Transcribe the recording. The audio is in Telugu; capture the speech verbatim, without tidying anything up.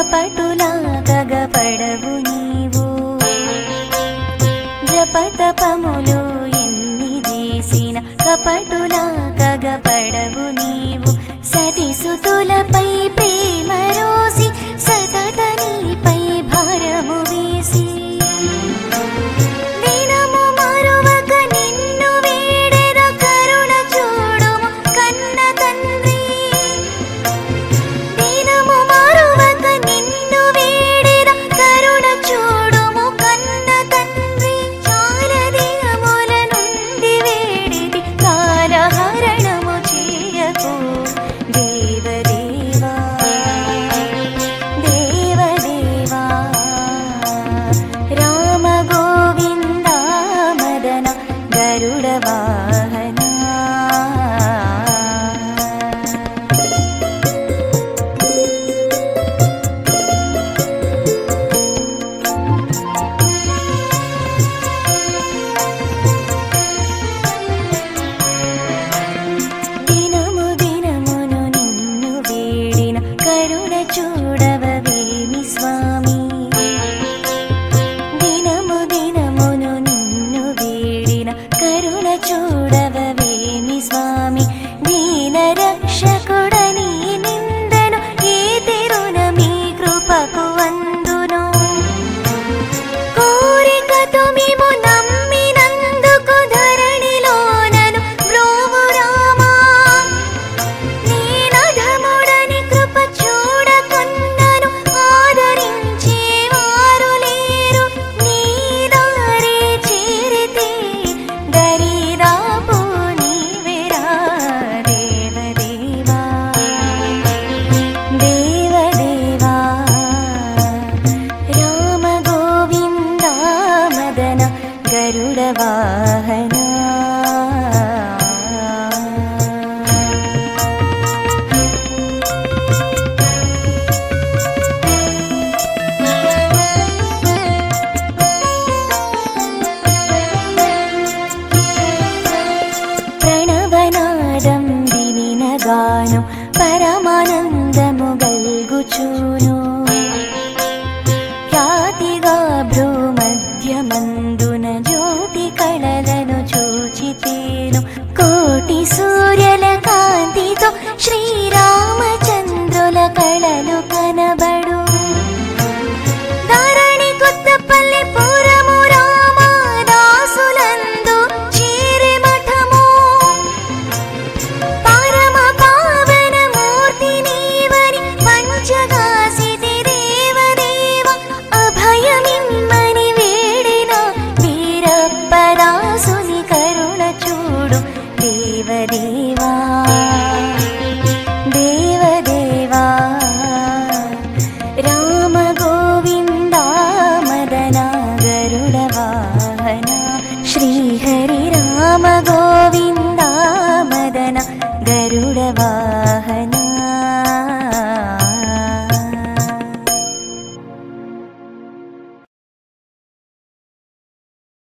కపటులా కగపడవు నీవు జపతపములు ఎన్ని చేసిన కపటులా కగపడవు నీవు సతిసుతులపై ప్రేమ రోసి సతత నీపై భారము వేసి దినము మరువక నిన్ను వేడెద కరుణ చూడుము కన్న తండ్రి దినము మరువక నిన్ను వేడెద కరుణ చూడుము కన్న తండ్రి చాలా దినముల నుండి వేడిది కాలహరణము చేయకు దేవదేవా దేవదేవా రామ గోవింద మదన గరుడ వాహన దినము దినమును నిన్ను వేడిన కరుణ చూడవవేమి స్వామి దినము దినమును నిన్ను వేడిన కరుణ చూడవవేమి స్వామి దీన రక్షకుడని నిందను ఏ తిరున మీ కృపకు అందును కోరికతో మేము నమ్మినందుకు ధరణిలోనను బ్రోవు రామా నేనధముడని కృప చూడకున్నను ఆదరించేవారు లేరు నీ దారి చేరితే దరిదాపు నీవెరా దేవదేవా దేవదేవా రామ గోవింద మదన గరుడ వాహన ప్రణవనాదం వినిన గానం పరమానందము గల్గుచూను ఖ్యాతిగా భ్రూమధ్యమందున జ్యోతి కళలను చూచితేను కోటి సూర్యుల కాంతితో శ్రీరామచంద్రుల కళలు కనబడు ధరణి కొత్తపల్లి పురము రామదాసులందు చేరే మఠము పరమ పావన మూర్తి నీవని పంచగాసితి దేవదేవ అభయమిమ్మని వేడిన వీరప్పదాసుని కరుణ చూడు దేవదేవా దేవదేవా రామ గోవింద మదన గరుడ వాహన శ్రీహరి రామ గోవింద మదన గరుడ వాహన